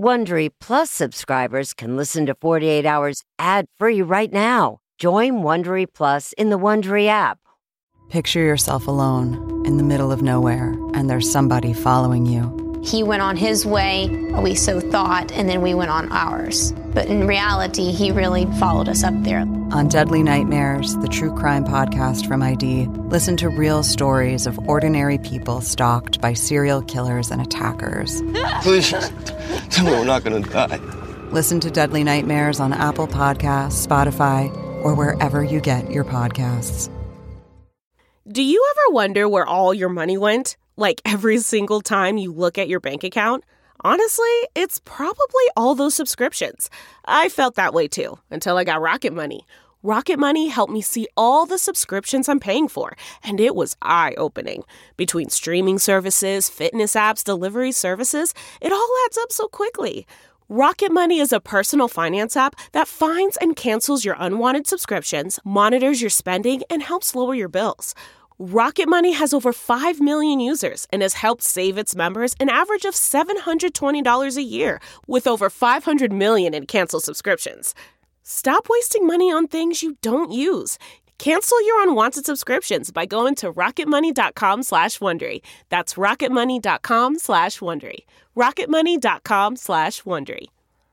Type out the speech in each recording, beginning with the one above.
Wondery Plus subscribers can listen to 48 Hours ad-free right now. Join Wondery Plus in the Wondery app. Picture yourself alone in the middle of nowhere, and there's somebody following you. He went on his way, we so thought, and then we went on ours. But in reality, he really followed us up there. On Deadly Nightmares, the true crime podcast from ID, listen to real stories of ordinary people stalked by serial killers and attackers. Please, tell me we're not going to die. Listen to Deadly Nightmares on Apple Podcasts, Spotify, or wherever you get your podcasts. Do you ever wonder where all your money went? Like every single time you look at your bank account? Honestly, it's probably all those subscriptions. I felt that way too, until I got Rocket Money. Rocket Money helped me see all the subscriptions I'm paying for, and it was eye-opening. Between streaming services, fitness apps, delivery services, it all adds up so quickly. Rocket Money is a personal finance app that finds and cancels your unwanted subscriptions, monitors your spending, and helps lower your bills. Rocket Money has over 5 million users and has helped save its members an average of $720 a year, with over 500 million in canceled subscriptions. Stop wasting money on things you don't use. Cancel your unwanted subscriptions by going to rocketmoney.com/Wondery. That's rocketmoney.com/Wondery. rocketmoney.com/Wondery.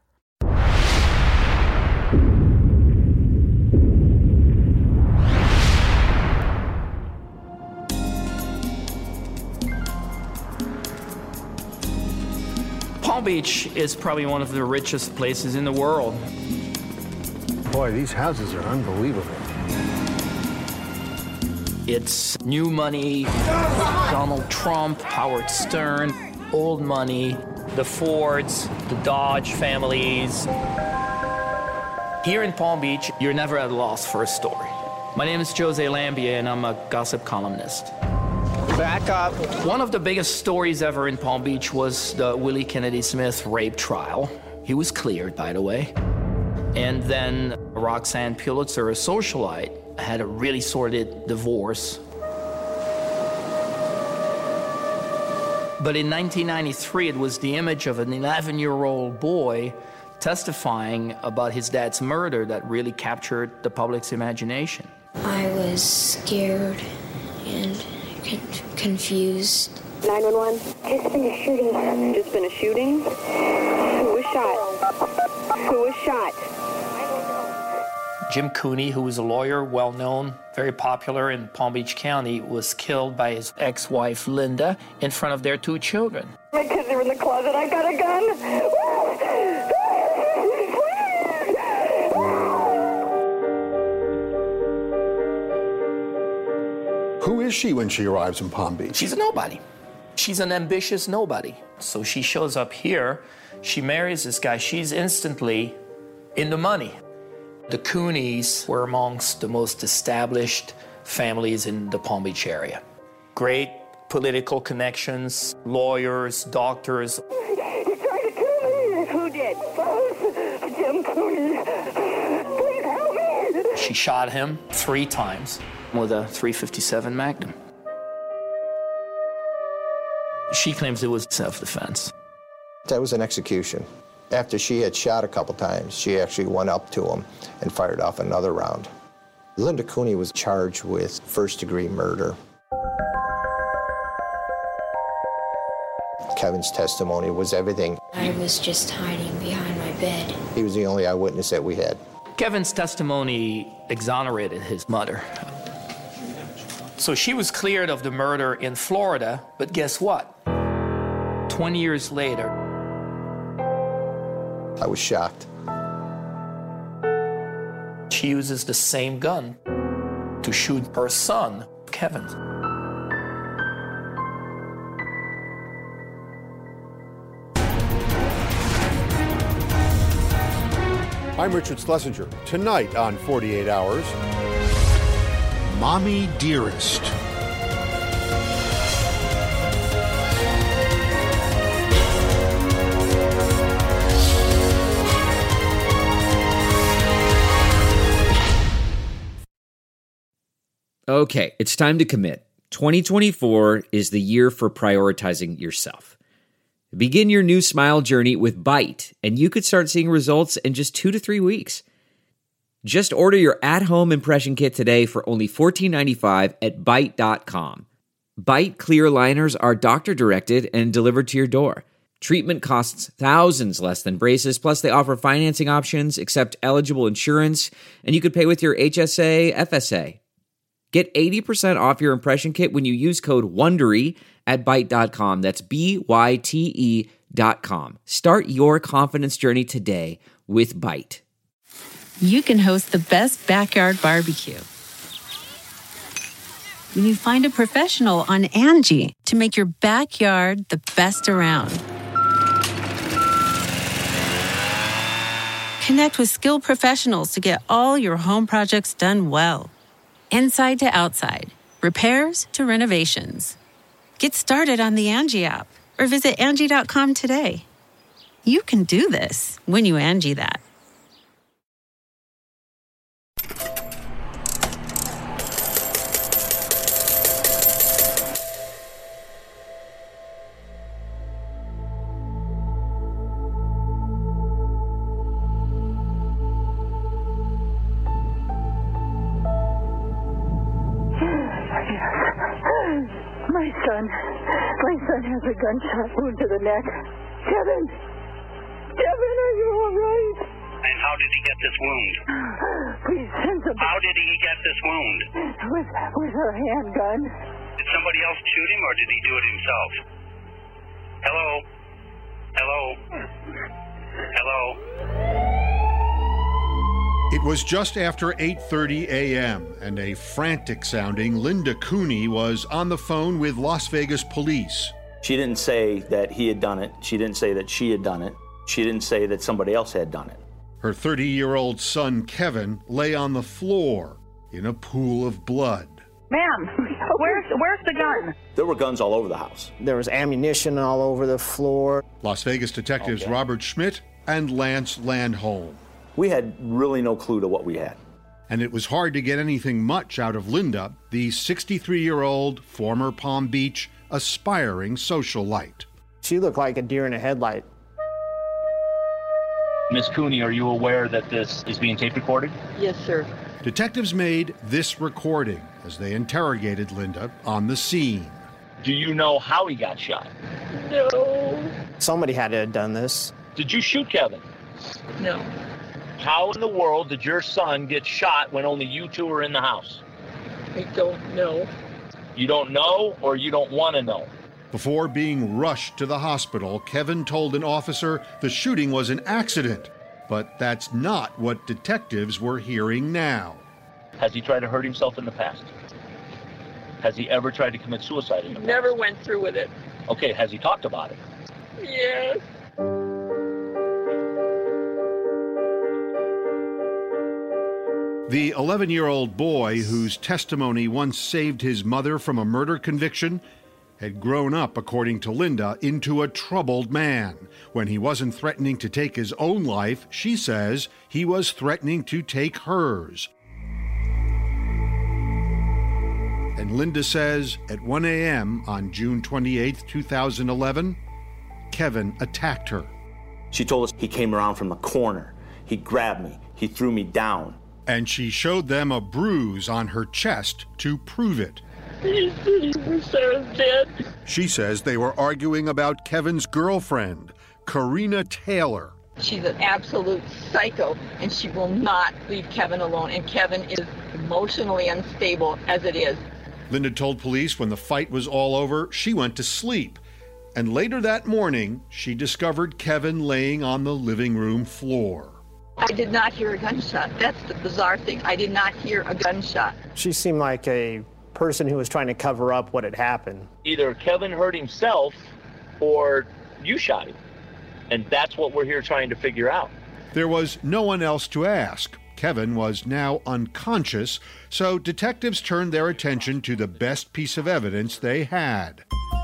Palm Beach is probably one of the richest places in the world. Boy, these houses are unbelievable. It's new money, Donald Trump, Howard Stern, old money, the Fords, the Dodge families. Here in Palm Beach, you're never at a loss for a story. My name is Jose Lambia, and I'm a gossip columnist. Back up. One of the biggest stories ever in Palm Beach was the Willie Kennedy Smith rape trial. He was cleared, by the way. And then Roxanne Pulitzer, a socialite, had a really sordid divorce. But in 1993, it was the image of an 11-year-old boy testifying about his dad's murder that really captured the public's imagination. I was scared and confused. 911. Just been a shooting. Just been a shooting? Who was shot? Who was shot? Jim Cooney, who was a lawyer, well-known, very popular in Palm Beach County, was killed by his ex-wife, Linda, in front of their 2 children. My kids are in the closet. I got a gun. Who is she when she arrives in Palm Beach? She's a nobody. She's an ambitious nobody. So she shows up here, she marries this guy, she's instantly in the money. The Cooneys were amongst the most established families in the Palm Beach area. Great political connections, lawyers, doctors. He tried to kill me. Who did? Jim Cooney. Please help me. She shot him 3 times with a .357 Magnum. She claims it was self-defense. That was an execution. After she had shot a couple times, she actually went up to him and fired off another round. Linda Cooney was charged with first-degree murder. Kevin's testimony was everything. I was just hiding behind my bed. He was the only eyewitness that we had. Kevin's testimony exonerated his mother. So she was cleared of the murder in Florida, but guess what? 20 years later, I was shocked. She uses the same gun to shoot her son, Kevin. I'm Richard Schlesinger. Tonight on 48 Hours, Mommy Dearest. Okay, it's time to commit. 2024 is the year for prioritizing yourself. Begin your new smile journey with Byte, and you could start seeing results in just 2 to 3 weeks. Just order your at-home impression kit today for only $14.95 at Byte.com. Byte clear liners are doctor-directed and delivered to your door. Treatment costs thousands less than braces, plus they offer financing options, accept eligible insurance, and you could pay with your HSA, FSA. Get 80% off your impression kit when you use code WONDERY at Byte.com. That's BYTE.com. Start your confidence journey today with Byte. You can host the best backyard barbecue when you find a professional on Angie to make your backyard the best around. Connect with skilled professionals to get all your home projects done well. Inside to outside, repairs to renovations. Get started on the Angie app or visit Angie.com today. You can do this when you Angie that. My son has a gunshot wound to the neck. Kevin, are you all right? And how did he get this wound? Please send some. How did he get this wound? With her handgun. Did somebody else shoot him, or did he do it himself? Hello? It was just after 8:30 a.m., and a frantic-sounding Linda Cooney was on the phone with Las Vegas police. She didn't say that he had done it. She didn't say that she had done it. She didn't say that somebody else had done it. Her 30-year-old son, Kevin, lay on the floor in a pool of blood. Ma'am, where's the gun? There were guns all over the house. There was ammunition all over the floor. Las Vegas detectives Robert Schmidt and Lance Landholm. We had really no clue to what we had. And it was hard to get anything much out of Linda, the 63-year-old former Palm Beach aspiring socialite. She looked like a deer in a headlight. Miss Cooney, are you aware that this is being tape recorded? Yes, sir. Detectives made this recording as they interrogated Linda on the scene. Do you know how he got shot? No. Somebody had to have done this. Did you shoot Kevin? No. How in the world did your son get shot when only you two were in the house? I don't know. You don't know, or you don't want to know? Before being rushed to the hospital, Kevin told an officer the shooting was an accident. But that's not what detectives were hearing now. Has he tried to hurt himself in the past? Has he ever tried to commit suicide in the past? Never went through with it. Okay, has he talked about it? Yes. The 11-year-old boy whose testimony once saved his mother from a murder conviction had grown up, according to Linda, into a troubled man. When he wasn't threatening to take his own life, she says he was threatening to take hers. And Linda says at 1 a.m. on June 28, 2011, Kevin attacked her. She told us he came around from the corner. He grabbed me. He threw me down. And she showed them a bruise on her chest to prove it. He said he was Sarah's dead. She says they were arguing about Kevin's girlfriend, Karina Taylor. She's an absolute psycho, and she will not leave Kevin alone. And Kevin is emotionally unstable as it is. Linda told police when the fight was all over, she went to sleep. And later that morning, she discovered Kevin laying on the living room floor. I did not hear a gunshot. That's the bizarre thing. I did not hear a gunshot. She seemed like a person who was trying to cover up what had happened. Either Kevin hurt himself or you shot him. And that's what we're here trying to figure out. There was no one else to ask. Kevin was now unconscious, so detectives turned their attention to the best piece of evidence they had.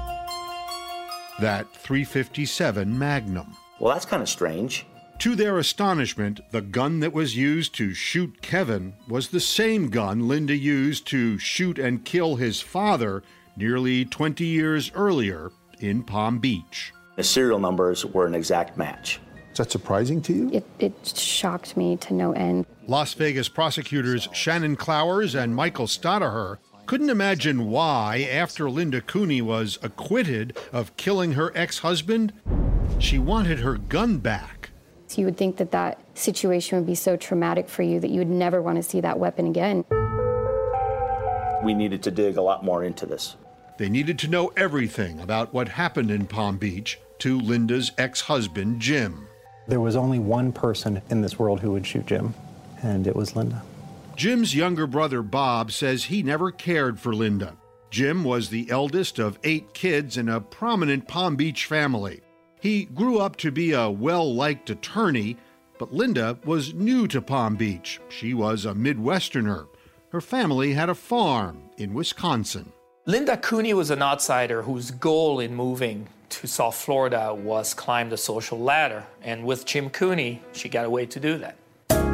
That .357 Magnum. Well, that's kind of strange. To their astonishment, the gun that was used to shoot Kevin was the same gun Linda used to shoot and kill his father nearly 20 years earlier in Palm Beach. The serial numbers were an exact match. Is that surprising to you? It shocked me to no end. Las Vegas prosecutors Shannon Clowers and Michael Stodaher couldn't imagine why, after Linda Cooney was acquitted of killing her ex-husband, she wanted her gun back. So you would think that that situation would be so traumatic for you that you would never want to see that weapon again. We needed to dig a lot more into this. They needed to know everything about what happened in Palm Beach to Linda's ex-husband, Jim. There was only one person in this world who would shoot Jim, and it was Linda. Jim's younger brother, Bob, says he never cared for Linda. Jim was the eldest of 8 kids in a prominent Palm Beach family. He grew up to be a well-liked attorney, but Linda was new to Palm Beach. She was a Midwesterner. Her family had a farm in Wisconsin. Linda Cooney was an outsider whose goal in moving to South Florida was climb the social ladder. And with Jim Cooney, she got a way to do that.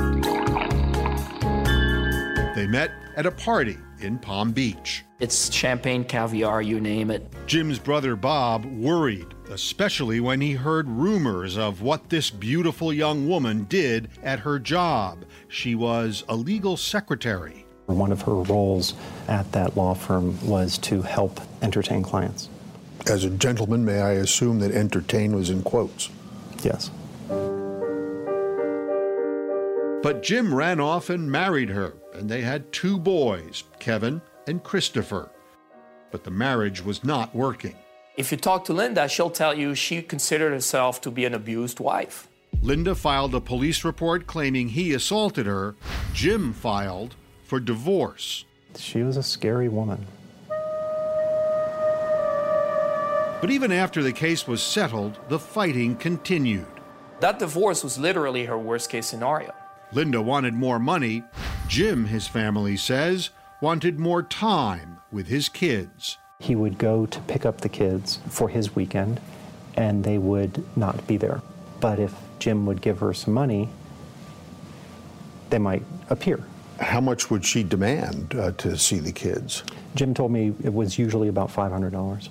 They met at a party in Palm Beach. It's champagne, caviar, you name it. Jim's brother Bob worried, especially when he heard rumors of what this beautiful young woman did at her job. She was a legal secretary. One of her roles at that law firm was to help entertain clients. As a gentleman, may I assume that entertain was in quotes? Yes. But Jim ran off and married her, and they had 2 boys, Kevin and Christopher. But the marriage was not working. If you talk to Linda, she'll tell you she considered herself to be an abused wife. Linda filed a police report claiming he assaulted her. Jim filed for divorce. She was a scary woman. But even after the case was settled, the fighting continued. That divorce was literally her worst-case scenario. Linda wanted more money. Jim, his family says, wanted more time with his kids. He would go to pick up the kids for his weekend, and they would not be there. But if Jim would give her some money, they might appear. How much would she demand to see the kids? Jim told me it was usually about $500.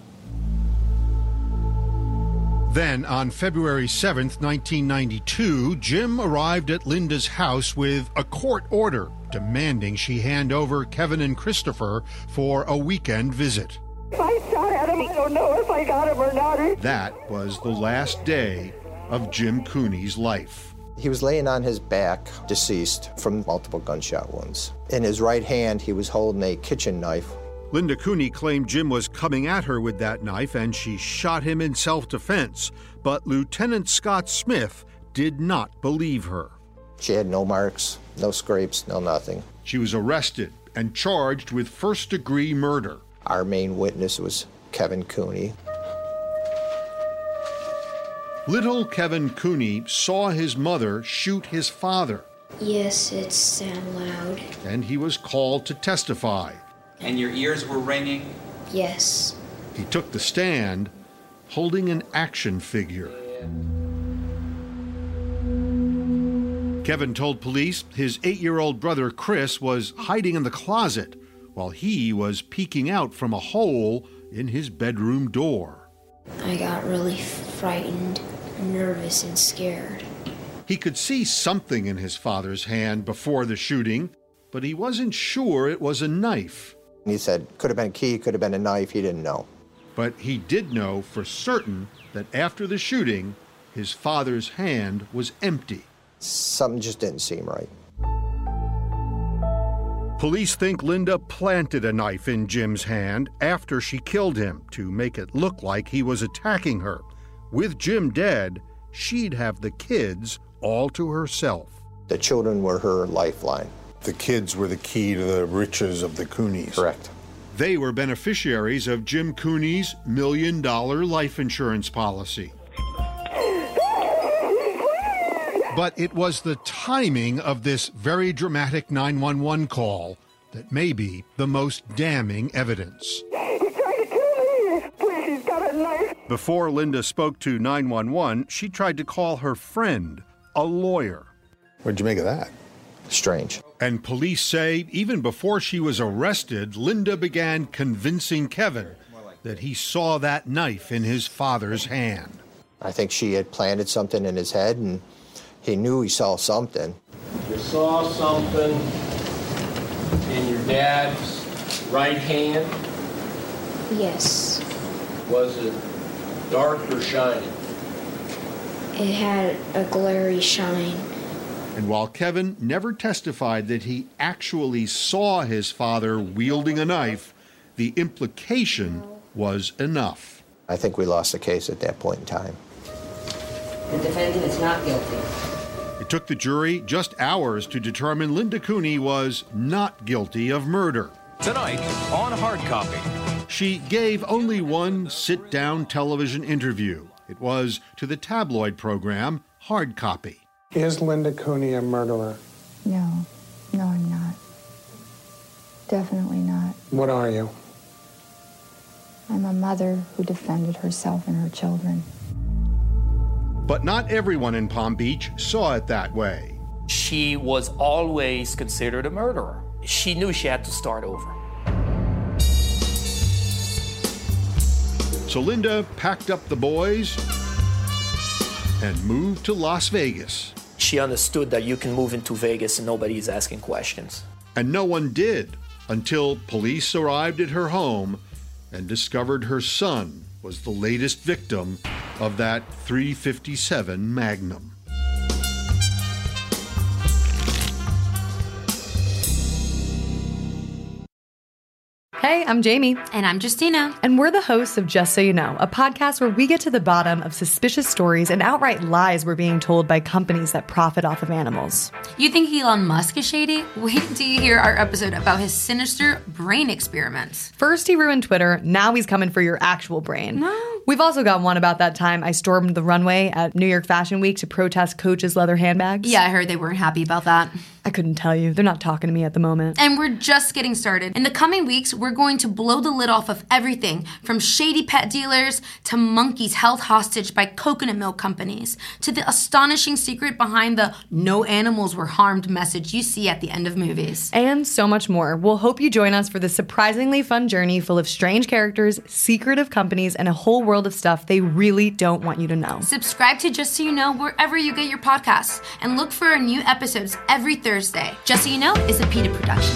Then, on February 7th, 1992, Jim arrived at Linda's house with a court order demanding she hand over Kevin and Christopher for a weekend visit. If I shot at him, I don't know if I got him or not. That was the last day of Jim Cooney's life. He was laying on his back, deceased from multiple gunshot wounds. In his right hand, he was holding a kitchen knife. Linda Cooney claimed Jim was coming at her with that knife and she shot him in self-defense. But Lieutenant Scott Smith did not believe her. She had no marks, no scrapes, no nothing. She was arrested and charged with first-degree murder. Our main witness was Kevin Cooney. Little Kevin Cooney saw his mother shoot his father. Yes, it sounded loud. And he was called to testify. And your ears were ringing? Yes. He took the stand holding an action figure. Kevin told police his 8-year-old brother Chris was hiding in the closet while he was peeking out from a hole in his bedroom door. I got really frightened, nervous, and scared. He could see something in his father's hand before the shooting, but he wasn't sure it was a knife. He said, could have been a key, could have been a knife, he didn't know. But he did know for certain that after the shooting, his father's hand was empty. Something just didn't seem right. Police think Linda planted a knife in Jim's hand after she killed him to make it look like he was attacking her. With Jim dead, she'd have the kids all to herself. The children were her lifeline. The kids were the key to the riches of the Cooneys. Correct. They were beneficiaries of Jim Cooney's $1 million life insurance policy. But it was the timing of this very dramatic 911 call that may be the most damning evidence. He's trying to kill me. Please, he's got a knife. Before Linda spoke to 911, she tried to call her friend, a lawyer. What'd you make of that? Strange. And police say even before she was arrested, Linda began convincing Kevin that he saw that knife in his father's hand. I think she had planted something in his head, and he knew he saw something. You saw something in your dad's right hand? Yes. Was it dark or shiny? It had a glary shine. And while Kevin never testified that he actually saw his father wielding a knife, the implication was enough. I think we lost the case at that point in time. The defendant is not guilty. It took the jury just hours to determine Linda Cooney was not guilty of murder. Tonight on Hard Copy. She gave only one sit-down television interview. It was to the tabloid program Hard Copy. Is Linda Cooney a murderer? No, I'm not. Definitely not. What are you? I'm a mother who defended herself and her children. But not everyone in Palm Beach saw it that way. She was always considered a murderer. She knew she had to start over. So Linda packed up the boys and moved to Las Vegas. She understood that you can move into Vegas and nobody is asking questions. And no one did until police arrived at her home and discovered her son was the latest victim of that .357 Magnum. Hey, I'm Jamie. And I'm Justina. And we're the hosts of Just So You Know, a podcast where we get to the bottom of suspicious stories and outright lies we're being told by companies that profit off of animals. You think Elon Musk is shady? Wait till you hear our episode about his sinister brain experiments. First he ruined Twitter, now he's coming for your actual brain. No. We've also got one about that time I stormed the runway at New York Fashion Week to protest Coach's leather handbags. Yeah, I heard they weren't happy about that. I couldn't tell you. They're not talking to me at the moment. And we're just getting started. In the coming weeks, we're going to blow the lid off of everything from shady pet dealers to monkeys held hostage by coconut milk companies to the astonishing secret behind the no animals were harmed message you see at the end of movies. And so much more. We'll hope you join us for this surprisingly fun journey full of strange characters, secretive companies, and a whole world of stuff they really don't want you to know. Subscribe to Just So You Know wherever you get your podcasts and look for our new episodes every Thursday. Just So You Know is a PETA production.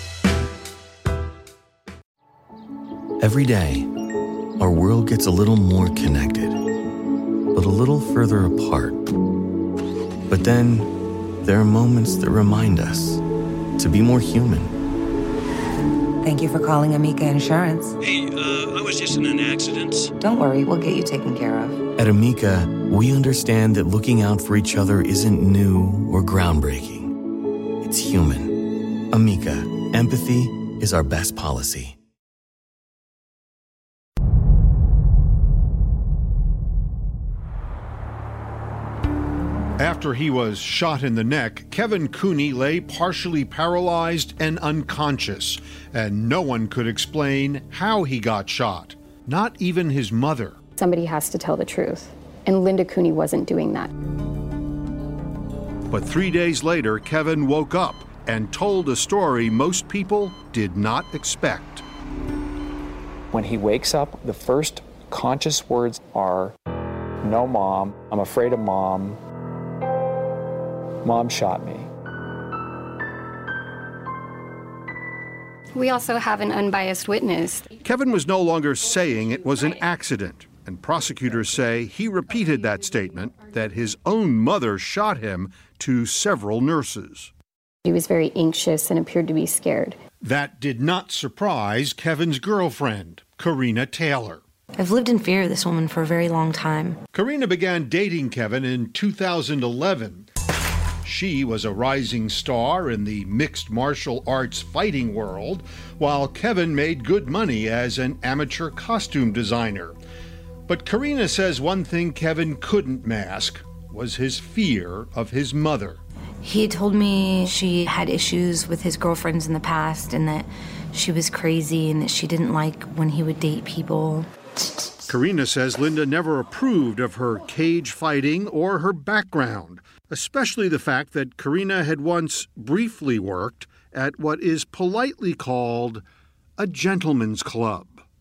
Every day, our world gets a little more connected, but a little further apart. But then, there are moments that remind us to be more human. Thank you for calling Amica Insurance. Hey, I was just in an accident. Don't worry, we'll get you taken care of. At Amica, we understand that looking out for each other isn't new or groundbreaking. It's human. Amica, empathy is our best policy. After he was shot in the neck, Kevin Cooney lay partially paralyzed and unconscious, and no one could explain how he got shot, not even his mother. Somebody has to tell the truth, and Linda Cooney wasn't doing that. But 3 days later, Kevin woke up and told a story most people did not expect. When he wakes up, the first conscious words are, "No, Mom, I'm afraid of Mom. Mom shot me." We also have an unbiased witness. Kevin was no longer saying it was an accident, and prosecutors say he repeated that statement that his own mother shot him to several nurses. He was very anxious and appeared to be scared. That did not surprise Kevin's girlfriend, Karina Taylor. I've lived in fear of this woman for a very long time. Karina began dating Kevin in 2011. She was a rising star in the mixed martial arts fighting world, while Kevin made good money as an amateur costume designer. But Karina says one thing Kevin couldn't mask was his fear of his mother. He told me she had issues with his girlfriends in the past and that she was crazy and that she didn't like when he would date people. Karina says Linda never approved of her cage fighting or her background, especially the fact that Karina had once briefly worked at what is politely called a gentleman's club.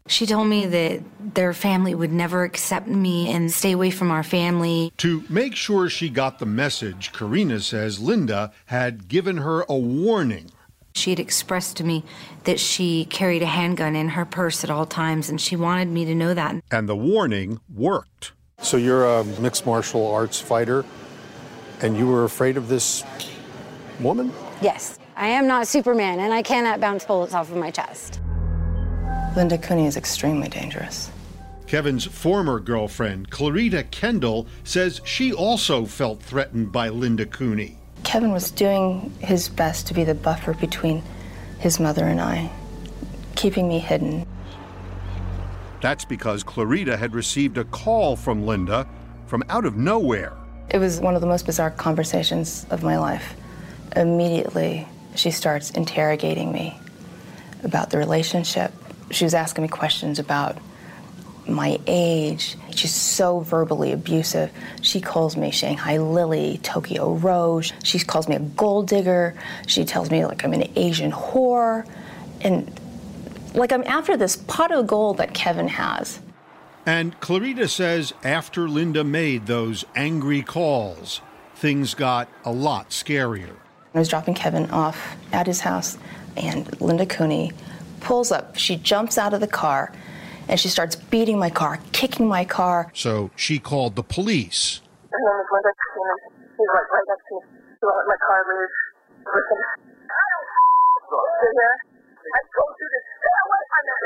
She told me that their family would never accept me and stay away from our family. To make sure she got the message, Karina says Linda had given her a warning. She had expressed to me that she carried a handgun in her purse at all times, and she wanted me to know that. And the warning worked. So you're a mixed martial arts fighter, and you were afraid of this woman? Yes. I am not Superman, and I cannot bounce bullets off of my chest. Linda Cooney is extremely dangerous. Kevin's former girlfriend, Clarita Kendall, says she also felt threatened by Linda Cooney. Kevin was doing his best to be the buffer between his mother and I, keeping me hidden. That's because Clarita had received a call from Linda from out of nowhere. It was one of the most bizarre conversations of my life. Immediately, she starts interrogating me about the relationship. She was asking me questions about my age. She's so verbally abusive. She calls me Shanghai Lily, Tokyo Rose. She calls me a gold digger. She tells me like I'm an Asian whore. And like I'm after this pot of gold that Kevin has. And Clarita says after Linda made those angry calls, things got a lot scarier. I was dropping Kevin off at his house, and Linda Cooney pulls up. She jumps out of the car, and she starts beating my car, kicking my car. So she called the police. Her name is Linda Cooney. She's right next to me. She won't let my car move. Listen. Sit here. I told you to stay away from that.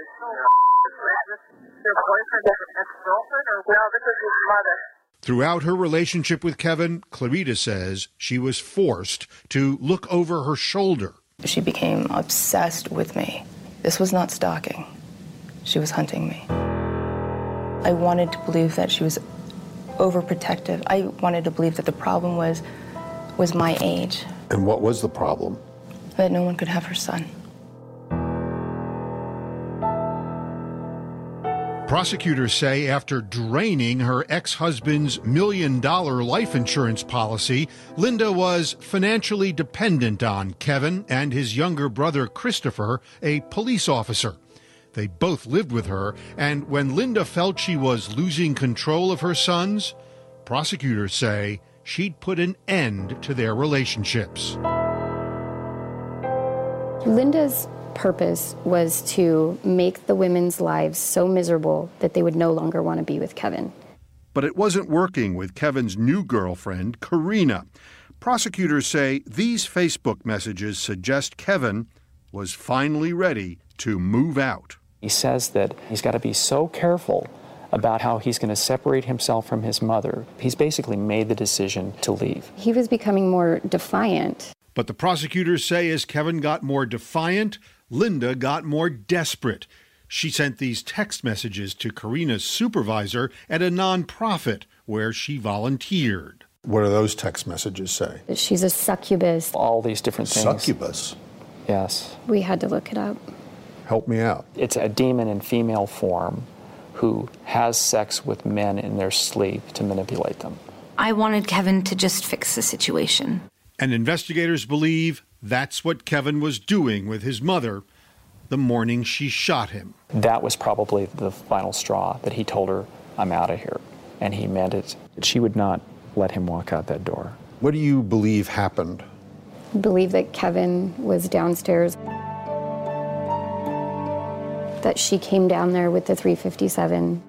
Your boyfriend is an ex-girlfriend? No, this is his mother. Throughout her relationship with Kevin, Clarita says she was forced to look over her shoulder. She became obsessed with me. This was not stalking. She was hunting me. I wanted to believe that she was overprotective. I wanted to believe that the problem was my age. And what was the problem? That no one could have her son. Prosecutors say after draining her ex-husband's $1 million life insurance policy, Linda was financially dependent on Kevin and his younger brother Christopher, a police officer. They both lived with her, and when Linda felt she was losing control of her sons, prosecutors say she'd put an end to their relationships. Linda's purpose was to make the women's lives so miserable that they would no longer want to be with Kevin. But it wasn't working with Kevin's new girlfriend, Karina. Prosecutors say these Facebook messages suggest Kevin was finally ready to move out. He says that he's got to be so careful about how he's going to separate himself from his mother. He's basically made the decision to leave. He was becoming more defiant. But the prosecutors say as Kevin got more defiant, Linda got more desperate. She sent these text messages to Karina's supervisor at a nonprofit where she volunteered. What do those text messages say? She's a succubus. All these different things. Succubus? Yes. We had to look it up. Help me out. It's a demon in female form who has sex with men in their sleep to manipulate them. I wanted Kevin to just fix the situation. And investigators believe that's what Kevin was doing with his mother the morning she shot him. That was probably the final straw that he told her, I'm out of here. And he meant it. She would not let him walk out that door. What do you believe happened? I believe that Kevin was downstairs, that she came down there with the .357,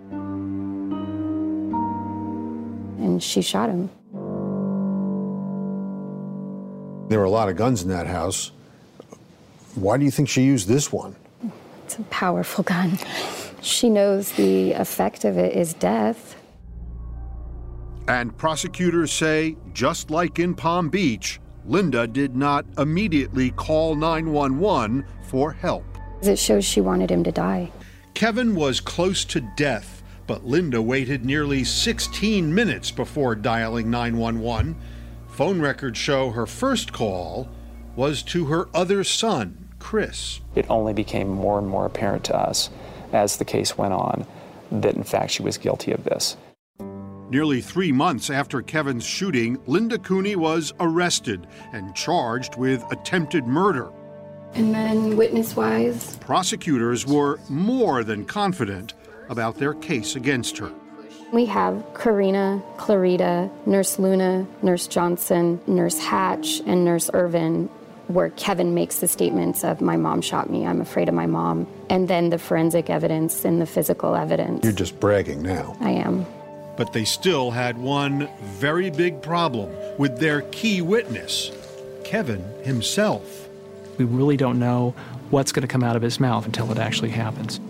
and she shot him. There were a lot of guns in that house. Why do you think she used this one? It's a powerful gun. She knows the effect of it is death. And prosecutors say, just like in Palm Beach, Linda did not immediately call 911 for help. It shows she wanted him to die. Kevin was close to death, but Linda waited nearly 16 minutes before dialing 911. Phone records show her first call was to her other son, Chris. It only became more and more apparent to us as the case went on that in fact she was guilty of this. Nearly 3 months after Kevin's shooting, Linda Cooney was arrested and charged with attempted murder. And then witness-wise, prosecutors were more than confident about their case against her. we have Karina, Clarita, Nurse Luna, Nurse Johnson, Nurse Hatch, and Nurse Irvin, where Kevin makes the statements of, my mom shot me, I'm afraid of my mom, and then the forensic evidence and the physical evidence. You're just bragging now. I am. But they still had one very big problem with their key witness, Kevin himself. We really don't know what's going to come out of his mouth until it actually happens.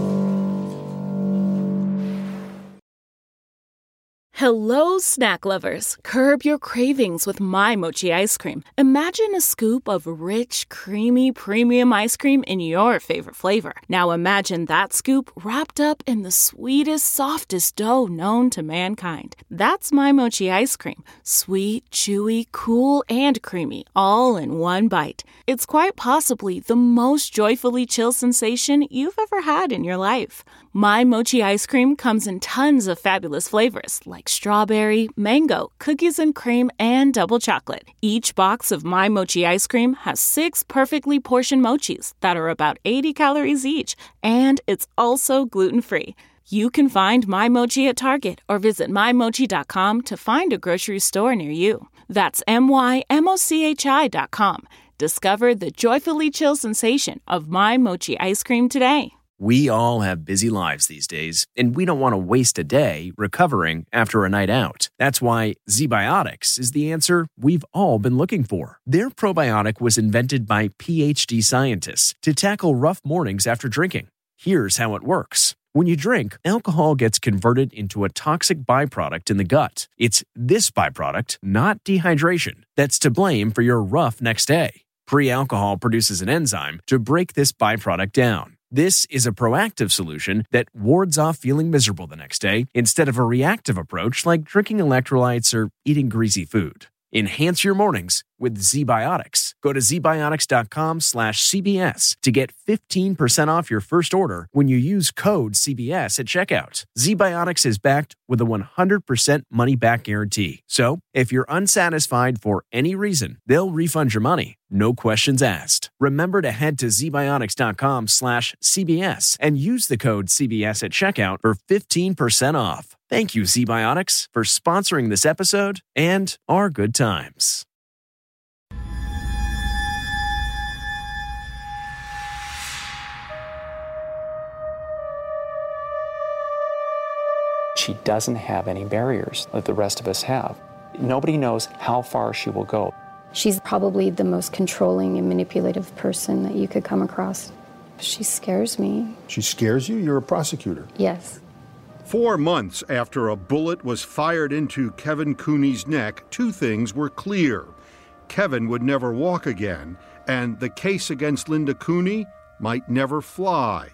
Hello, snack lovers. Curb your cravings with My Mochi ice cream. Imagine a scoop of rich, creamy, premium ice cream in your favorite flavor. Now imagine that scoop wrapped up in the sweetest, softest dough known to mankind. That's My Mochi ice cream. Sweet, chewy, cool, and creamy, all in one bite. It's quite possibly the most joyfully chill sensation you've ever had in your life. My Mochi ice cream comes in tons of fabulous flavors like strawberry, mango, cookies and cream, and double chocolate. Each box of My Mochi ice cream has 6 perfectly portioned mochis that are about 80 calories each, and it's also gluten-free. You can find My Mochi at Target or visit mymochi.com to find a grocery store near you. That's mymochi.com. Discover the joyfully chill sensation of My Mochi ice cream today. We all have busy lives these days, and we don't want to waste a day recovering after a night out. That's why ZBiotics is the answer we've all been looking for. Their probiotic was invented by PhD scientists to tackle rough mornings after drinking. Here's how it works. When you drink, alcohol gets converted into a toxic byproduct in the gut. It's this byproduct, not dehydration, that's to blame for your rough next day. Pre-alcohol produces an enzyme to break this byproduct down. This is a proactive solution that wards off feeling miserable the next day instead of a reactive approach like drinking electrolytes or eating greasy food. Enhance your mornings with ZBiotics. Go to zbiotics.com/CBS to get 15% off your first order when you use code CBS at checkout. ZBiotics is backed with a 100% money-back guarantee. So, if you're unsatisfied for any reason, they'll refund your money. No questions asked. Remember to head to zbiotics.com/CBS and use the code CBS at checkout for 15% off. Thank you, ZBiotics, for sponsoring this episode and our good times. She doesn't have any barriers that the rest of us have. Nobody knows how far she will go. she's probably the most controlling and manipulative person that you could come across. She scares me. She scares you? You're a prosecutor. Yes. 4 months after a bullet was fired into Kevin Cooney's neck, 2 things were clear. Kevin would never walk again, and the case against Linda Cooney might never fly.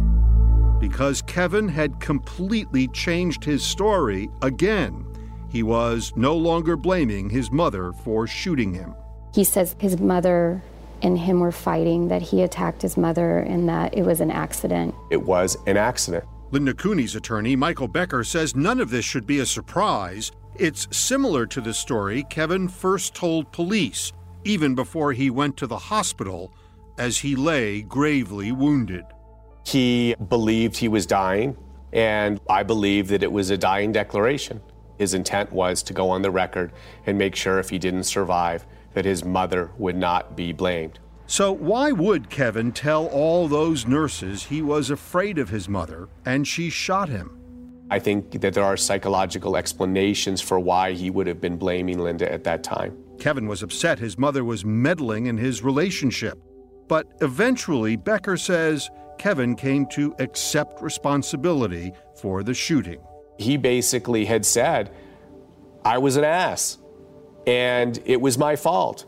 Because Kevin had completely changed his story again. He was no longer blaming his mother for shooting him. He says his mother and him were fighting, that he attacked his mother, and that it was an accident. It was an accident. Linda Cooney's attorney, Michael Becker, says none of this should be a surprise. It's similar to the story Kevin first told police, even before he went to the hospital, as he lay gravely wounded. He believed he was dying, and I believe that it was a dying declaration. His intent was to go on the record and make sure if he didn't survive, that his mother would not be blamed. So why would Kevin tell all those nurses he was afraid of his mother and she shot him? I think that there are psychological explanations for why he would have been blaming Linda at that time. Kevin was upset his mother was meddling in his relationship. But eventually, Becker says Kevin came to accept responsibility for the shooting. He basically had said, I was an ass, and it was my fault.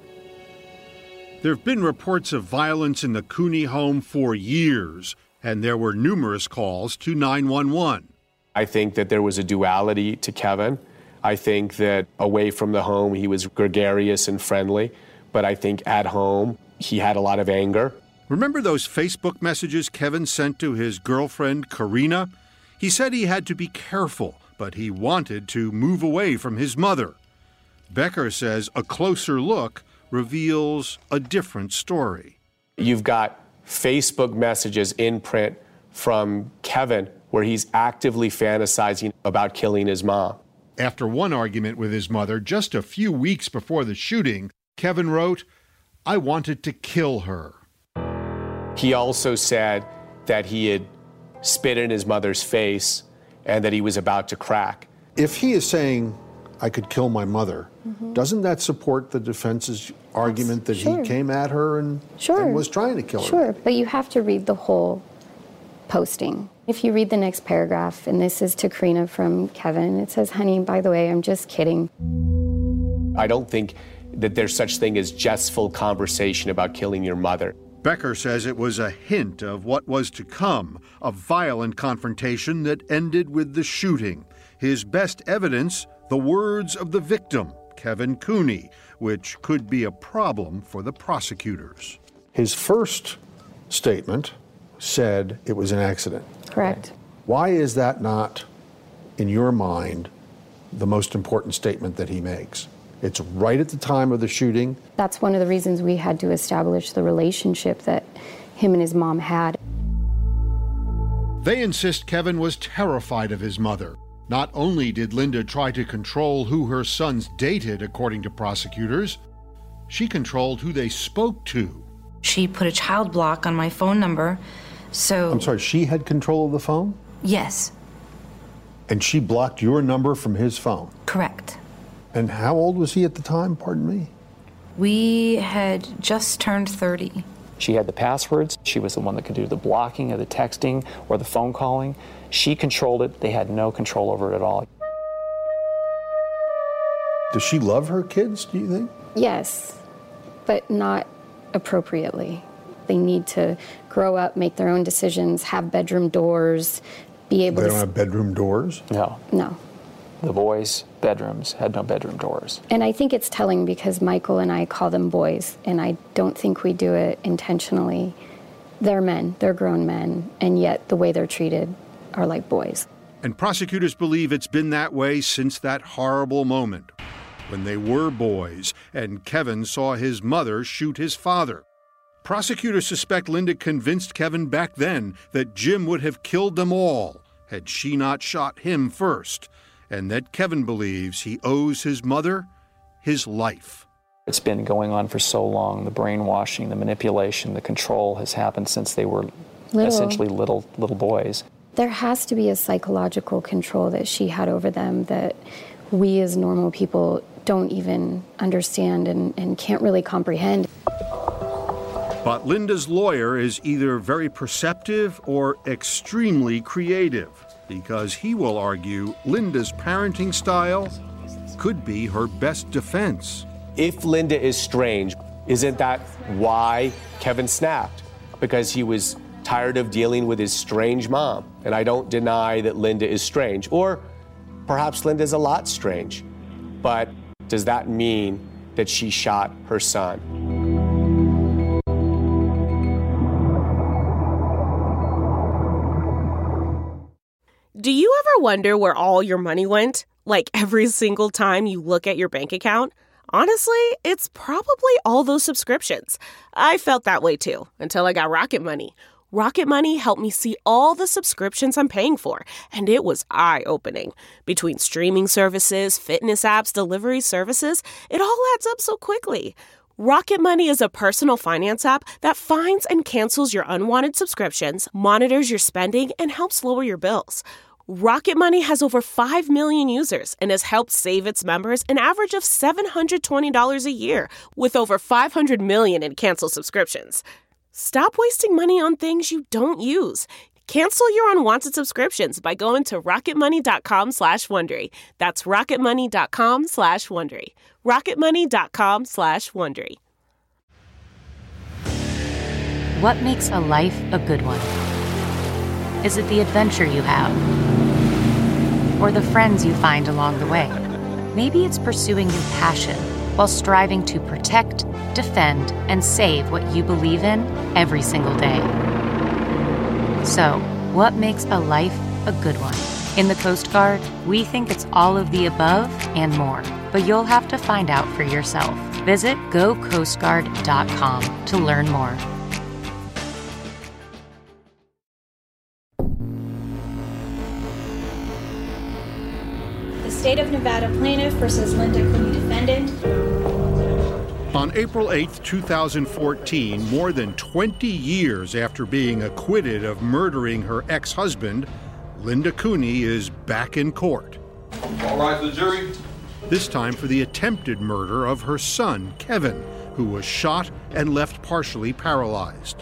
There have been reports of violence in the Cooney home for years, and there were numerous calls to 911. I think that there was a duality to Kevin. I think that away from the home, he was gregarious and friendly, but I think at home, he had a lot of anger. Remember those Facebook messages Kevin sent to his girlfriend, Karina? He said he had to be careful, but he wanted to move away from his mother. Becker says a closer look reveals a different story. You've got Facebook messages in print from Kevin where he's actively fantasizing about killing his mom. After one argument with his mother just a few weeks before the shooting, Kevin wrote, "I wanted to kill her." He also said that he had spit in his mother's face and that he was about to crack. If he is saying, I could kill my mother, doesn't that support the defense's argument that he came at her and was trying to kill her? Sure, but you have to read the whole posting. If you read the next paragraph, and this is to Karina from Kevin, it says, honey, by the way, I'm just kidding. I don't think that there's such thing as jestful conversation about killing your mother. Becker says it was a hint of what was to come, a violent confrontation that ended with the shooting. His best evidence, the words of the victim, Kevin Cooney, which could be a problem for the prosecutors. His first statement said it was an accident. Correct. Why is that not, in your mind, the most important statement that he makes? It's right at the time of the shooting. That's one of the reasons we had to establish the relationship that him and his mom had. They insist Kevin was terrified of his mother. Not only did Linda try to control who her sons dated, according to prosecutors, she controlled who they spoke to. She put a child block on my phone number, so... I'm sorry, she had control of the phone? Yes. And she blocked your number from his phone? Correct. And how old was he at the time, pardon me? We had just turned 30. She had the passwords. She was the one that could do the blocking of the texting or the phone calling. She controlled it. They had no control over it at all. Does she love her kids, do you think? Yes, but not appropriately. They need to grow up, make their own decisions, have bedroom doors, be able to... They don't have bedroom doors? No. No. The boys' bedrooms had no bedroom doors. And I think it's telling because Michael and I call them boys, and I don't think we do it intentionally. They're men, they're grown men, and yet the way they're treated are like boys. And prosecutors believe it's been that way since that horrible moment when they were boys and Kevin saw his mother shoot his father. Prosecutors suspect Linda convinced Kevin back then that Jim would have killed them all had she not shot him first, and that Kevin believes he owes his mother his life. It's been going on for so long. The brainwashing, the manipulation, the control has happened since they were essentially little boys. There has to be a psychological control that she had over them that we as normal people don't even understand and can't really comprehend. But Linda's lawyer is either very perceptive or extremely creative, because he will argue Linda's parenting style could be her best defense. If Linda is strange, isn't that why Kevin snapped? Because he was tired of dealing with his strange mom. And I don't deny that Linda is strange, or perhaps Linda's a lot strange. But does that mean that she shot her son? Do you ever wonder where all your money went? Like every single time you look at your bank account? Honestly, it's probably all those subscriptions. I felt that way too, until I got Rocket Money. Rocket Money helped me see all the subscriptions I'm paying for, and it was eye-opening. Between streaming services, fitness apps, delivery services, it all adds up so quickly. Rocket Money is a personal finance app that finds and cancels your unwanted subscriptions, monitors your spending, and helps lower your bills. Rocket Money has over 5 million users and has helped save its members an average of $720 a year, with over 500 million in canceled subscriptions. Stop wasting money on things you don't use. Cancel your unwanted subscriptions by going to rocketmoney.com/Wondery. That's rocketmoney.com/Wondery. rocketmoney.com/Wondery. What makes a life a good one? Is it the adventure you have? Or the friends you find along the way? Maybe it's pursuing your passion while striving to protect, defend, and save what you believe in every single day. So, what makes a life a good one? In the Coast Guard, we think it's all of the above and more, but you'll have to find out for yourself. Visit GoCoastGuard.com to learn more. State of Nevada plaintiff versus Linda Cooney defendant. On April 8, 2014, more than 20 years after being acquitted of murdering her ex-husband, Linda Cooney is back in court. All right, the jury. This time for the attempted murder of her son, Kevin, who was shot and left partially paralyzed.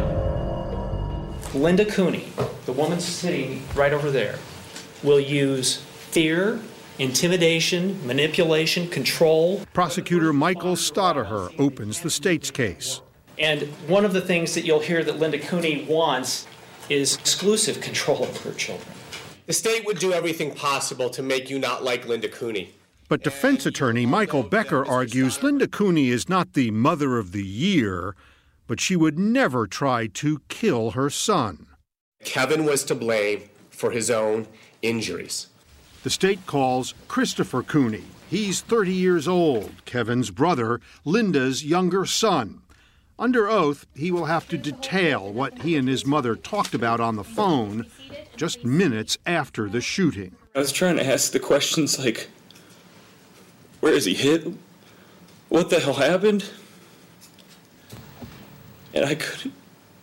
Linda Cooney, the woman sitting right over there, will use fear, intimidation, manipulation, control. Prosecutor Michael Stodaher opens the state's case. And one of the things that you'll hear that Linda Cooney wants is exclusive control of her children. The state would do everything possible to make you not like Linda Cooney. But defense attorney Michael Becker argues Linda Cooney is not the mother of the year, but she would never try to kill her son. Kevin was to blame for his own injuries. The state calls Christopher Cooney. He's 30 years old, Kevin's brother, Linda's younger son. Under oath, he will have to detail what he and his mother talked about on the phone just minutes after the shooting. I was trying to ask the questions like, where is he hit? What the hell happened? And I couldn't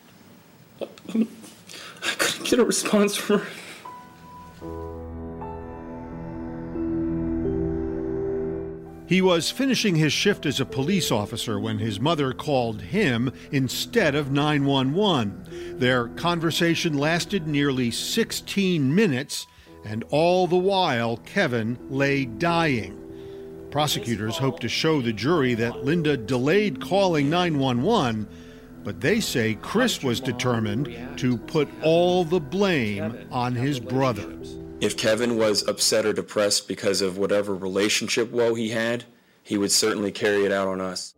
get a response from her. He was finishing his shift as a police officer when his mother called him instead of 911. Their conversation lasted nearly 16 minutes, and all the while Kevin lay dying. Prosecutors hope to show the jury that Linda delayed calling 911, but they say Chris was determined to put all the blame on his brother. If Kevin was upset or depressed because of whatever relationship woe he had, he would certainly carry it out on us.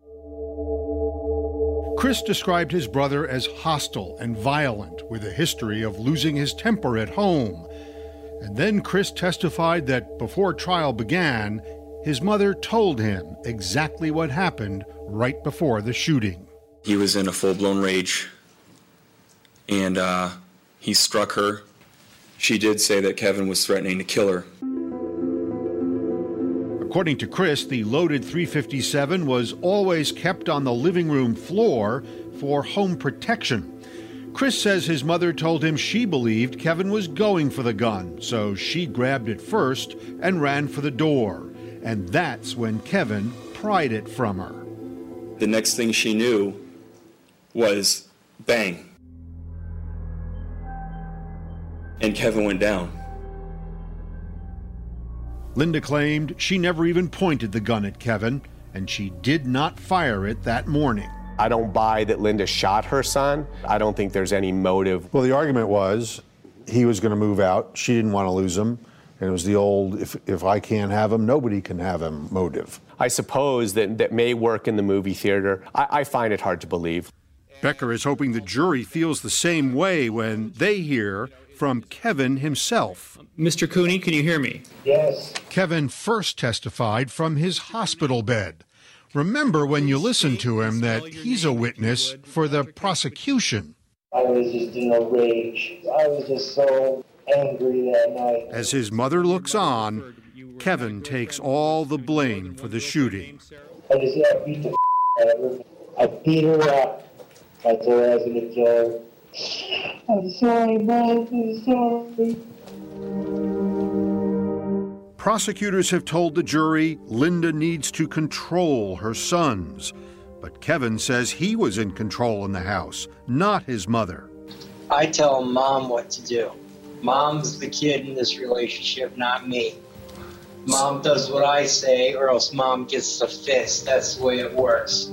Chris described his brother as hostile and violent, with a history of losing his temper at home. And then Chris testified that before trial began, his mother told him exactly what happened right before the shooting. He was in a full-blown rage, and he struck her. She did say that Kevin was threatening to kill her. According to Chris, the loaded .357 was always kept on the living room floor for home protection. Chris says his mother told him she believed Kevin was going for the gun, so she grabbed it first and ran for the door. And that's when Kevin pried it from her. The next thing she knew was bang. And Kevin went down. Linda claimed she never even pointed the gun at Kevin, and she did not fire it that morning. I don't buy that Linda shot her son. I don't think there's any motive. Well, the argument was he was going to move out. She didn't want to lose him. And it was the old, if I can't have him, nobody can have him motive. I suppose that may work in the movie theater. I find it hard to believe. Becker is hoping the jury feels the same way when they hear from Kevin himself. Mr. Cooney, can you hear me? Yes. Kevin first testified from his hospital bed. Remember when you listen to him that he's a witness for the prosecution. I was just in a rage. I was just so angry that night. As his mother looks on, Kevin takes all the blame for the shooting. I just beat the out of her. I beat her up. I told her I was going to kill her. I'm sorry, Mom. I'm sorry. Prosecutors have told the jury Linda needs to control her sons. But Kevin says he was in control in the house, not his mother. I tell Mom what to do. Mom's the kid in this relationship, not me. Mom does what I say, or else Mom gets the fist. That's the way it works.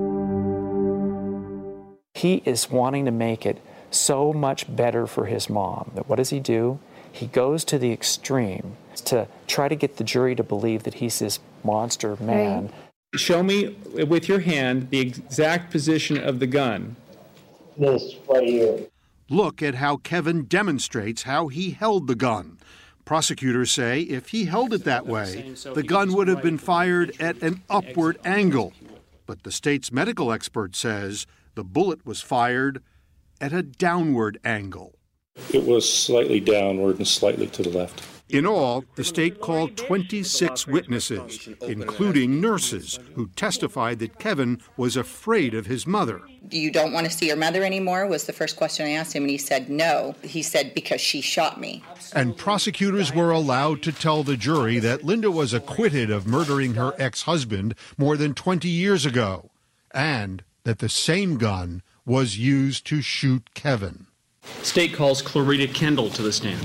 He is wanting to make it so much better for his mom that what does he do? He goes to the extreme to try to get the jury to believe that he's this monster man. Right. Show me with your hand the exact position of the gun. This right here. Look at how Kevin demonstrates how he held the gun. Prosecutors say if he held it that way, the gun would have been fired at an upward angle. But the state's medical expert says the bullet was fired at a downward angle. It was slightly downward and slightly to the left. In all, the state called 26 witnesses, including nurses, who testified that Kevin was afraid of his mother. You don't want to see your mother anymore, was the first question I asked him, and he said no. He said, because she shot me. And prosecutors were allowed to tell the jury that Linda was acquitted of murdering her ex-husband more than 20 years ago, and that the same gun was used to shoot Kevin. State calls Clarita Kendall to the stand.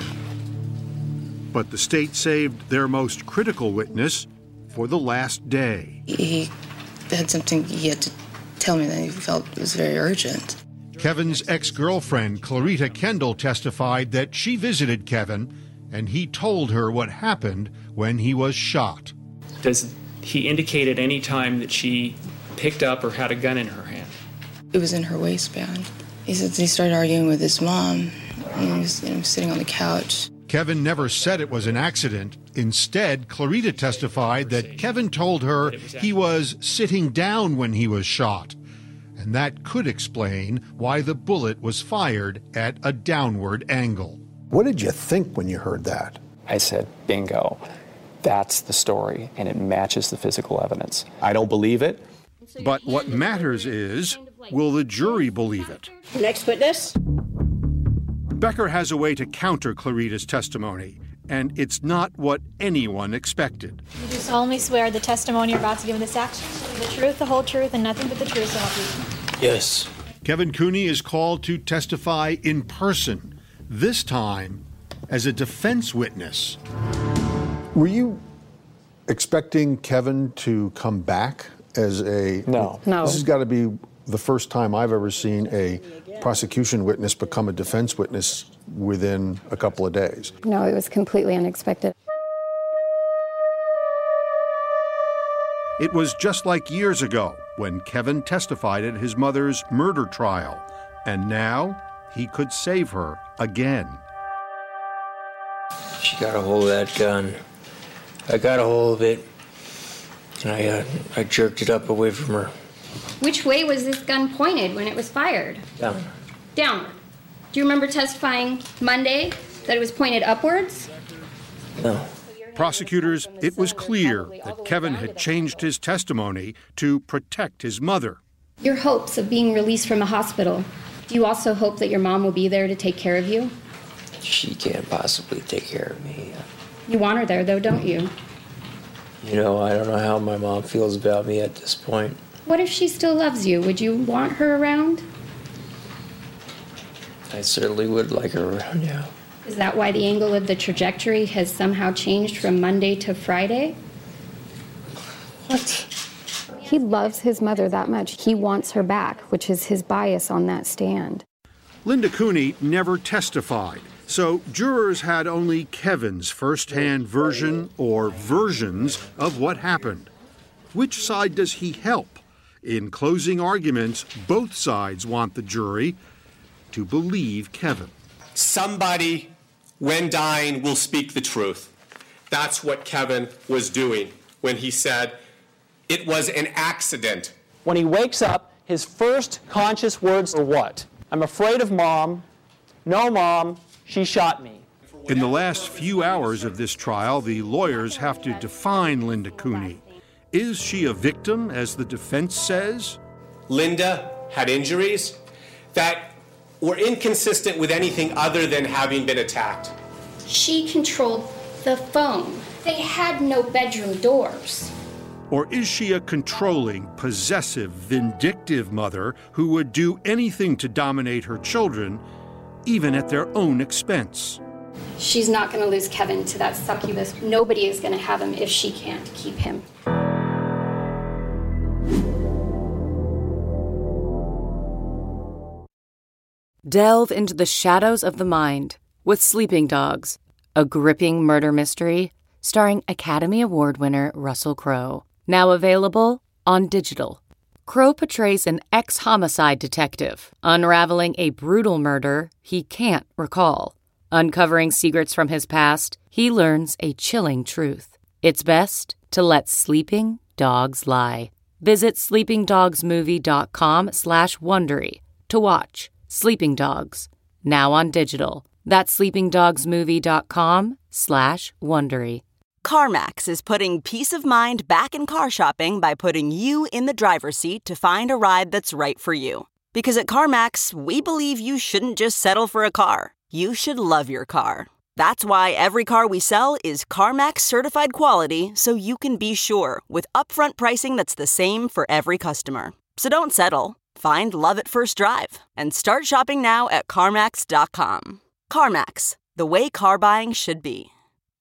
But the state saved their most critical witness for the last day. He had something he had to tell me that he felt was very urgent. Kevin's ex-girlfriend, Clarita Kendall, testified that she visited Kevin and he told her what happened when he was shot. Does he indicate at any time that she picked up or had a gun in her hand? It was in her waistband. He said he started arguing with his mom, and he was sitting on the couch. Kevin never said it was an accident. Instead, Clarita testified that Kevin told her he was sitting down when he was shot. And that could explain why the bullet was fired at a downward angle. What did you think when you heard that? I said, bingo. That's the story, and it matches the physical evidence. I don't believe it. But what matters is, will the jury believe it? Next witness. Becker has a way to counter Clarita's testimony, and it's not what anyone expected. You do solemnly swear the testimony you're about to give in this action is the truth, the whole truth, and nothing but the truth, so help you. Yes. Kevin Cooney is called to testify in person, this time as a defense witness. Were you expecting Kevin to come back as a... No. This has got to be the first time I've ever seen a prosecution witness become a defense witness within a couple of days. No, it was completely unexpected. It was just like years ago when Kevin testified at his mother's murder trial, and now he could save her again. She got a hold of that gun. I got a hold of it, and I jerked it up away from her. Which way was this gun pointed when it was fired? Down. Downward. Do you remember testifying Monday that it was pointed upwards? No. Prosecutors, it was clear that Kevin had changed his testimony to protect his mother. Your hopes of being released from a hospital, do you also hope that your mom will be there to take care of you? She can't possibly take care of me. You want her there, though, don't you? You know, I don't know how my mom feels about me at this point. What if she still loves you? Would you want her around? I certainly would like her around, yeah. Is that why the angle of the trajectory has somehow changed from Monday to Friday? What? He loves his mother that much. He wants her back, which is his bias on that stand. Linda Cooney never testified, so jurors had only Kevin's firsthand version or versions of what happened. Which side does he help? In closing arguments, both sides want the jury to believe Kevin. Somebody, when dying, will speak the truth. That's what Kevin was doing when he said it was an accident. When he wakes up, his first conscious words are what? I'm afraid of Mom. No, Mom, she shot me. In the last few hours of this trial, the lawyers have to define Linda Cooney. Is she a victim, as the defense says? Linda had injuries that were inconsistent with anything other than having been attacked. She controlled the phone. They had no bedroom doors. Or is she a controlling, possessive, vindictive mother who would do anything to dominate her children, even at their own expense? She's not going to lose Kevin to that succubus. Nobody is going to have him if she can't keep him. Delve into the shadows of the mind with Sleeping Dogs, a gripping murder mystery starring Academy Award winner Russell Crowe. Now available on digital. Crowe portrays an ex-homicide detective unraveling a brutal murder he can't recall. Uncovering secrets from his past, he learns a chilling truth. It's best to let sleeping dogs lie. Visit sleepingdogsmovie.com/Wondery to watch Sleeping Dogs, now on digital. That's sleepingdogsmovie.com/Wondery. CarMax is putting peace of mind back in car shopping by putting you in the driver's seat to find a ride that's right for you. Because at CarMax, we believe you shouldn't just settle for a car. You should love your car. That's why every car we sell is CarMax certified quality, so you can be sure with upfront pricing that's the same for every customer. So don't settle. Find love at first drive and start shopping now at CarMax.com. CarMax, the way car buying should be.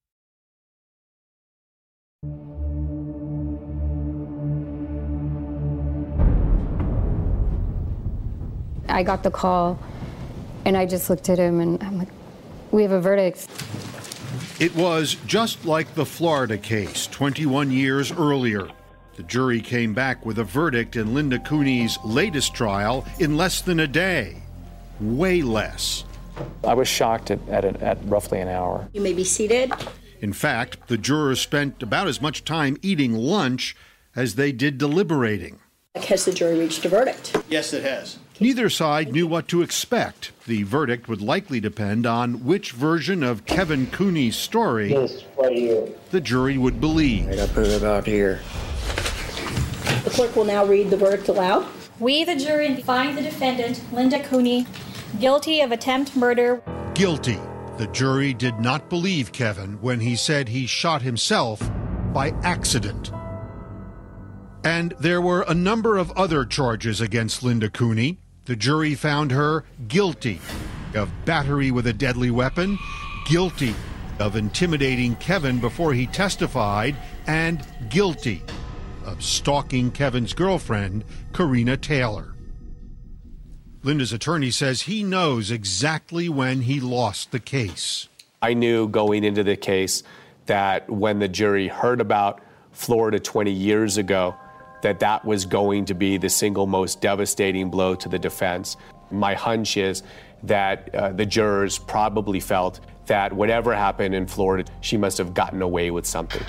I got the call, and I just looked at him, and I'm like, we have a verdict. It was just like the Florida case 21 years earlier. The jury came back with a verdict in Linda Cooney's latest trial in less than a day. Way less. I was shocked at roughly an hour. You may be seated. In fact, the jurors spent about as much time eating lunch as they did deliberating. Has the jury reached a verdict? Yes, it has. Neither side knew what to expect. The verdict would likely depend on which version of Kevin Cooney's story the jury would believe. I put it about here. The clerk will now read the verdict aloud. We, the jury, find the defendant, Linda Cooney, guilty of attempt murder. Guilty. The jury did not believe Kevin when he said he shot himself by accident. And there were a number of other charges against Linda Cooney. The jury found her guilty of battery with a deadly weapon, guilty of intimidating Kevin before he testified, and guilty of stalking Kevin's girlfriend, Karina Taylor. Linda's attorney says he knows exactly when he lost the case. I knew going into the case that when the jury heard about Florida 20 years ago, that was going to be the single most devastating blow to the defense. My hunch is that the jurors probably felt that whatever happened in Florida, she must have gotten away with something.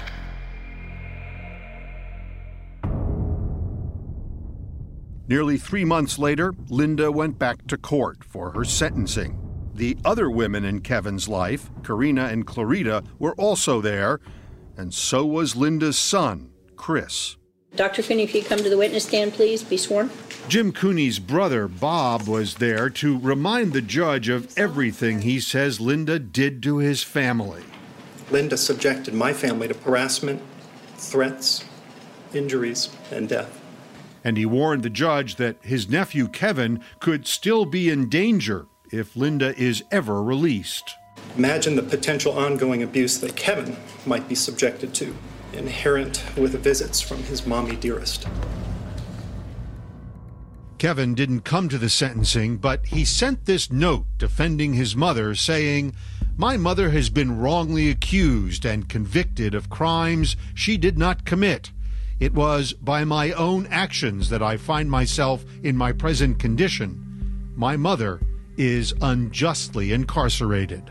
Nearly 3 months later, Linda went back to court for her sentencing. The other women in Kevin's life, Karina and Clarita, were also there, and so was Linda's son, Chris. Dr. Cooney, if you come to the witness stand, please be sworn. Jim Cooney's brother, Bob, was there to remind the judge of everything he says Linda did to his family. Linda subjected my family to harassment, threats, injuries, and death. And he warned the judge that his nephew, Kevin, could still be in danger if Linda is ever released. Imagine the potential ongoing abuse that Kevin might be subjected to, inherent with visits from his mommy dearest. Kevin didn't come to the sentencing, but he sent this note defending his mother, saying, "My mother has been wrongly accused and convicted of crimes she did not commit. It was by my own actions that I find myself in my present condition. My mother is unjustly incarcerated."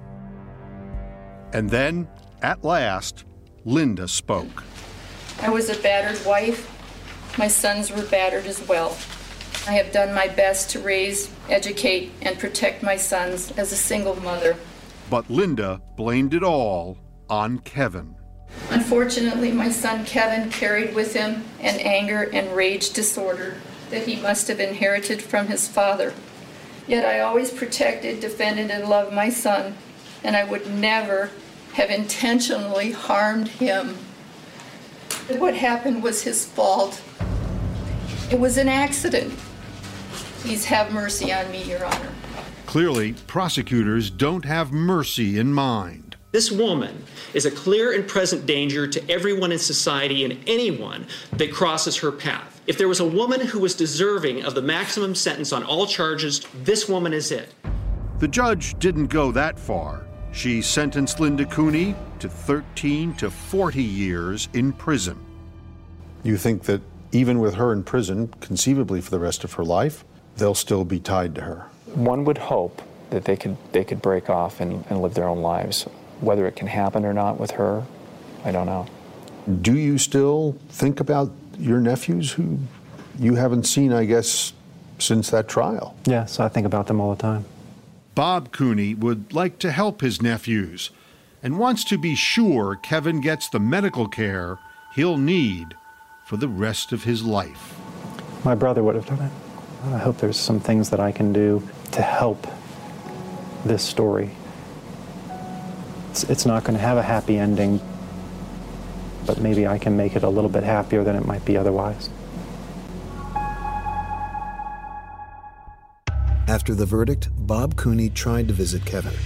And then, at last, Linda spoke. I was a battered wife. My sons were battered as well. I have done my best to raise, educate, and protect my sons as a single mother. But Linda blamed it all on Kevin. Unfortunately, my son Kevin carried with him an anger and rage disorder that he must have inherited from his father. Yet I always protected, defended, and loved my son, and I would never have intentionally harmed him. What happened was his fault. It was an accident. Please have mercy on me, Your Honor. Clearly, prosecutors don't have mercy in mind. This woman is a clear and present danger to everyone in society and anyone that crosses her path. If there was a woman who was deserving of the maximum sentence on all charges, this woman is it. The judge didn't go that far. She sentenced Linda Cooney to 13 to 40 years in prison. You think that even with her in prison, conceivably for the rest of her life, they'll still be tied to her? One would hope that they could break off and live their own lives. Whether it can happen or not with her, I don't know. Do you still think about your nephews who you haven't seen, I guess, since that trial? Yes, I think about them all the time. Bob Cooney would like to help his nephews and wants to be sure Kevin gets the medical care he'll need for the rest of his life. My brother would have done it. I hope there's some things that I can do to help this story. It's not going to have a happy ending, but maybe I can make it a little bit happier than it might be otherwise. After the verdict, Bob Cooney tried to visit Kevin.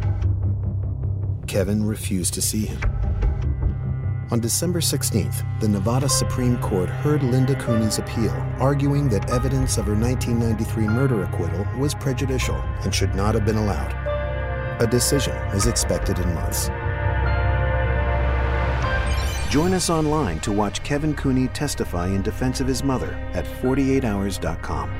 Kevin refused to see him. On December 16th, the Nevada Supreme Court heard Linda Cooney's appeal, arguing that evidence of her 1993 murder acquittal was prejudicial and should not have been allowed. A decision is expected in months. Join us online to watch Kevin Cooney testify in defense of his mother at 48hours.com.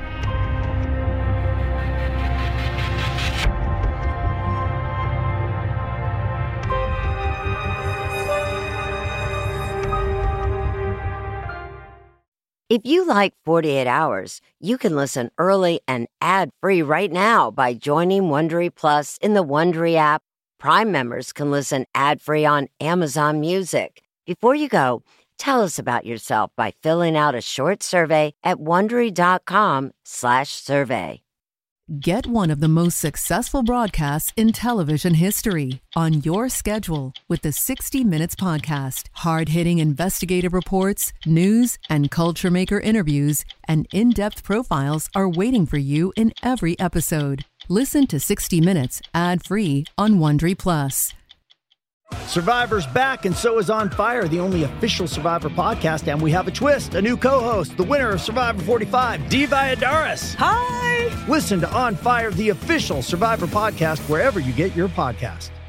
If you like 48 Hours, you can listen early and ad-free right now by joining Wondery Plus in the Wondery app. Prime members can listen ad-free on Amazon Music. Before you go, tell us about yourself by filling out a short survey at Wondery.com/survey. Get one of the most successful broadcasts in television history on your schedule with the 60 Minutes Podcast. Hard-hitting investigative reports, news, and culture maker interviews, and in-depth profiles are waiting for you in every episode. Listen to 60 Minutes ad-free on Wondery Plus. Survivor's back, and so is On Fire, the only official Survivor podcast, and we have a twist, a new co-host, the winner of Survivor 45, Dee Valladares. Hi! Listen to On Fire, the official Survivor podcast, wherever you get your podcast.